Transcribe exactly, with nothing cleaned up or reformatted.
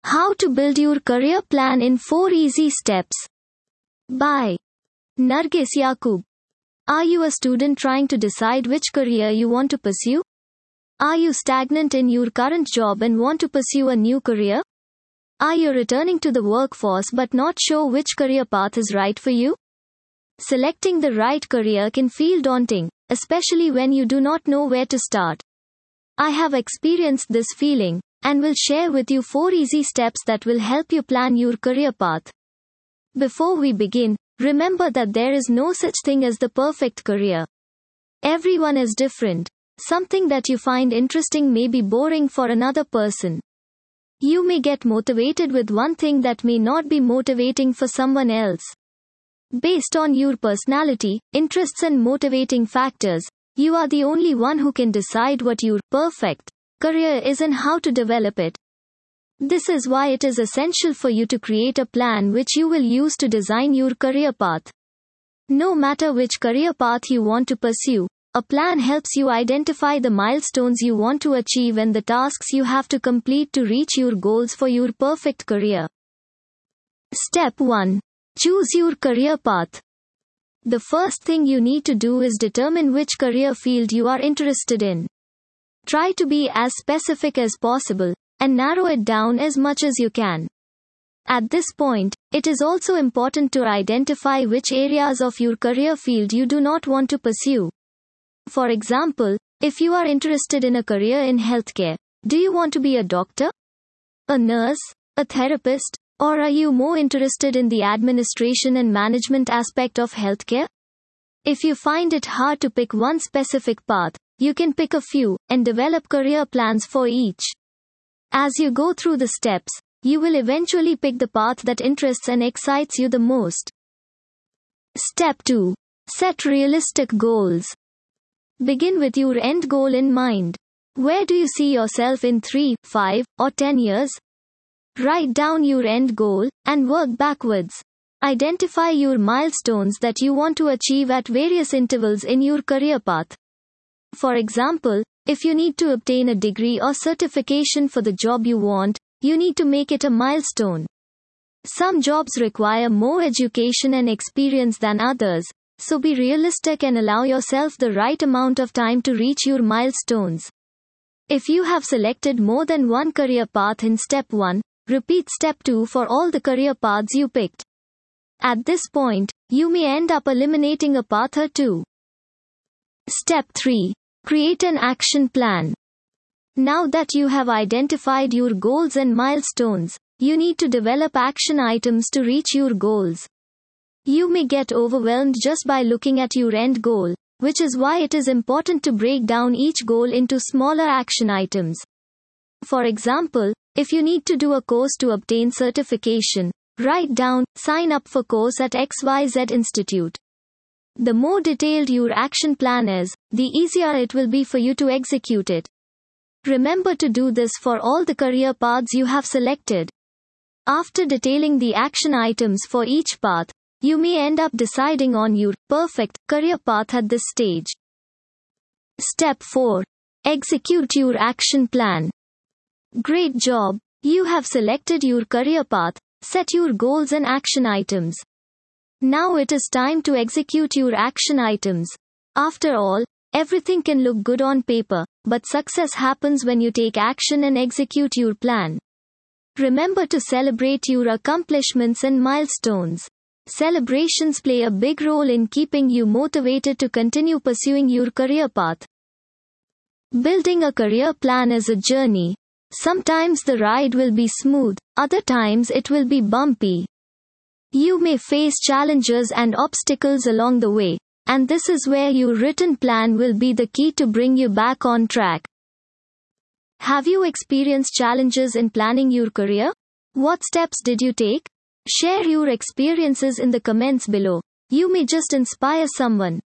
How to build your career plan in four easy steps. By Nargis Yaqub. Are you a student trying to decide which career you want to pursue? Are you stagnant in your current job and want to pursue a new career? Are you returning to the workforce but not sure which career path is right for you? Selecting the right career can feel daunting, especially when you do not know where to start. I have experienced this feeling, and will share with you four easy steps that will help you plan your career path. Before we begin, remember that there is no such thing as the perfect career. Everyone is different. Something that you find interesting may be boring for another person. You may get motivated with one thing that may not be motivating for someone else. Based on your personality, interests and motivating factors, you are the only one who can decide what your perfect career is and how to develop it. This is why it is essential for you to create a plan which you will use to design your career path. No matter which career path you want to pursue, a plan helps you identify the milestones you want to achieve and the tasks you have to complete to reach your goals for your perfect career. Step one. Choose your career path. The first thing you need to do is determine which career field you are interested in. Try to be as specific as possible, and narrow it down as much as you can. At this point, it is also important to identify which areas of your career field you do not want to pursue. For example, if you are interested in a career in healthcare, do you want to be a doctor, a nurse, a therapist, or are you more interested in the administration and management aspect of healthcare? If you find it hard to pick one specific path, you can pick a few, and develop career plans for each. As you go through the steps, you will eventually pick the path that interests and excites you the most. Step two. Set realistic goals. Begin with your end goal in mind. Where do you see yourself in three, five, or ten years? Write down your end goal, and work backwards. Identify your milestones that you want to achieve at various intervals in your career path. For example, if you need to obtain a degree or certification for the job you want, you need to make it a milestone. Some jobs require more education and experience than others, so be realistic and allow yourself the right amount of time to reach your milestones. If you have selected more than one career path in step one, repeat step two for all the career paths you picked. At this point, you may end up eliminating a path or two. Step three. Create an action plan. Now that you have identified your goals and milestones, you need to develop action items to reach your goals. You may get overwhelmed just by looking at your end goal, which is why it is important to break down each goal into smaller action items. For example, if you need to do a course to obtain certification, write down, sign up for course at X Y Z Institute. The more detailed your action plan is, the easier it will be for you to execute it. Remember to do this for all the career paths you have selected. After detailing the action items for each path, you may end up deciding on your perfect career path at this stage. Step four. Execute your action plan. Great job! You have selected your career path, set your goals and action items. Now it is time to execute your action items. After all, everything can look good on paper, but success happens when you take action and execute your plan. Remember to celebrate your accomplishments and milestones. Celebrations play a big role in keeping you motivated to continue pursuing your career path. Building a career plan is a journey. Sometimes the ride will be smooth, other times it will be bumpy. You may face challenges and obstacles along the way, and this is where your written plan will be the key to bring you back on track. Have you experienced challenges in planning your career? What steps did you take? Share your experiences in the comments below. You may just inspire someone.